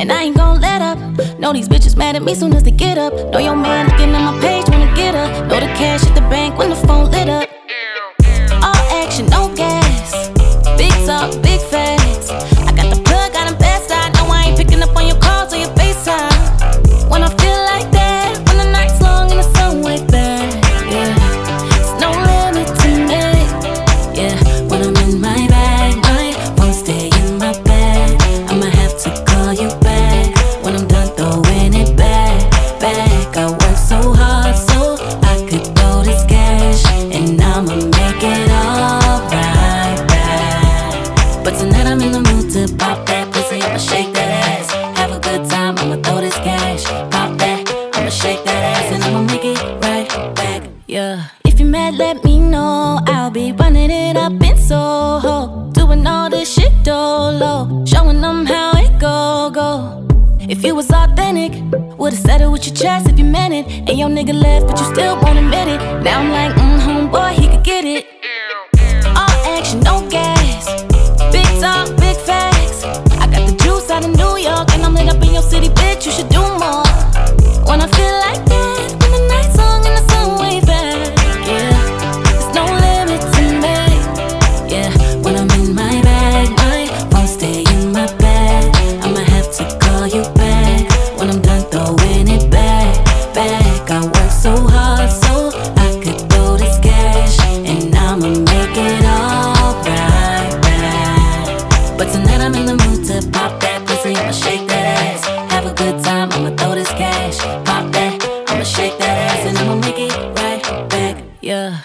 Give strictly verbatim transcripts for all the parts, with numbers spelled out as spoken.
and I ain't gon' let up. Know these bitches mad at me soon as they get up. Know your man looking at my page wanna get up. Know the cash at the bank when the phone lit up. All action, no gas. Big talk, big facts. I got the plug on the best side. No, I ain't picking up on your calls or your FaceTime. When I feel like that, when the night's long and the sun way back, yeah. There's no limit to me, yeah. When I'm in my bag, I won't stay in my bag. I'ma have to call you back when I'm done throwing it back, back. I work so hard so I could throw this cash, and I'ma make it all right back. But tonight I'm in the mood to pop that pussy, I'ma shake that ass. Have a good time, I'ma throw this cash. Pop that, I'ma shake that ass, and I'ma make it right back, yeah. If you're mad, let me know. I'll be running it up in Soho, doing all this shit dolo, showing them how it go, go. If you was authentic, would've said it with your chest if you meant it. And your nigga left, but you still won't admit it. Now I'm like, mm, homeboy, he could get it. All action, no gas. Big talk, big facts. I got the juice out of New York, and I'm lit up in your city, bitch, you should do more. When I feel like that, when the night's long and the sun way back, yeah. There's no limit to me, yeah. When I'm in my bag, I won't stay in my bag. I'ma have to call you back when I'm done throwing it back, back. I work so hard so I could throw this cash, and I'ma make it all right back. But tonight I'm in the mood to pop that pussy, I'ma shake that ass. Have a good time, I'ma throw this cash. Pop that, I'ma shake that ass, and I'ma make it right back, yeah.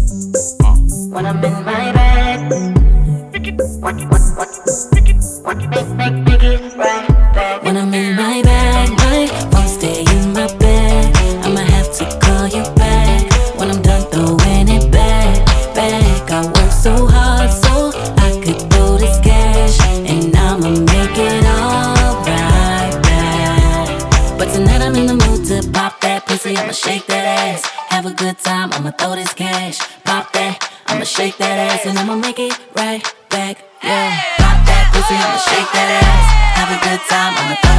When I'm in my bag, what, what, what, what, make, make, make it right back. When I'm in my bag, I won't stay in my bed. I'ma have to call you back when I'm done throwing it back, back. I work so hard so I could throw this cash, and I'ma make it all right back. But tonight I'm in the mood to pop that pussy, I'ma shake that ass. Have a good time, I'ma throw this cash. Pop that, I'ma shake that ass, and I'ma make it right back, yeah. Pop that pussy, I'ma shake that ass. Have a good time, I'ma throw